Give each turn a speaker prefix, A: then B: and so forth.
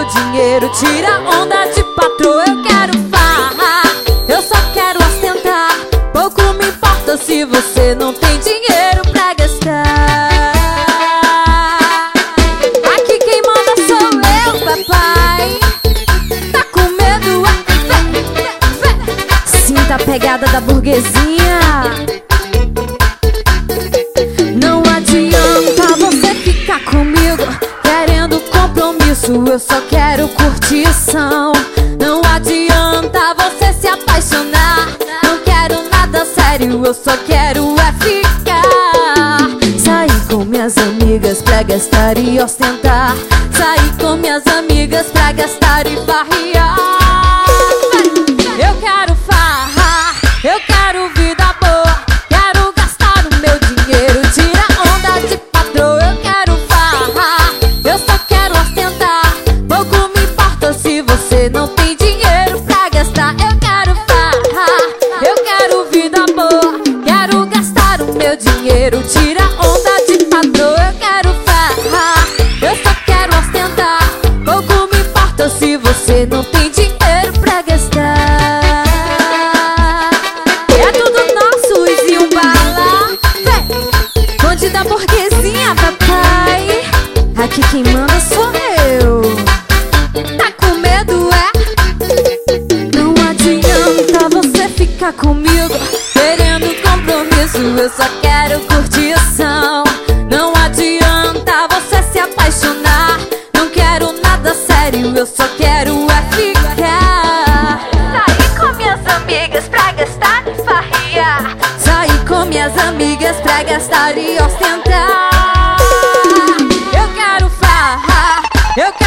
A: dinheiro, tira onda de patroa. Eu quero farra, eu só quero ostentar. Pouco me importa se você não tem dinheiro pra gastar. Aqui quem manda sou eu, papai. Tá com medo? Sinta a pegada da burguesia. Não adianta você ficar comigo querendo compromisso, eu só quero curtição. Não adianta você se apaixonar, não quero nada sério, eu só quero é ficar. Sair com minhas amigas pra gastar e ostentar. Sair com minhas amigas pra gastar e farrear. Eu quero farra, eu quero vida boa, quero gastar o meu dinheiro, tira onda de patroa. Eu quero farra, eu só quero ostentar. Pouco me importa se você não tem dinheiro pra gastar. Eu quero farra, eu quero vida boa, quero gastar o meu dinheiro, tira onda de patroa. Eu quero farra, eu só quero ostentar. Pouco me importa se você não tem dinheiro pra gastar. É tudo nosso, Luizinho um bala. Bonde da burguesia, papai. Aqui quem manda sou eu. Tá com medo, é? Não adianta você ficar comigo querendo compromisso, eu só quero curtição. Não adianta você se apaixonar, não quero nada sério, eu só quero é ficar. Sair com minhas amigas pra gastar e farrear. Sair com minhas amigas pra gastar e ostentar. Eu quero farra, eu quero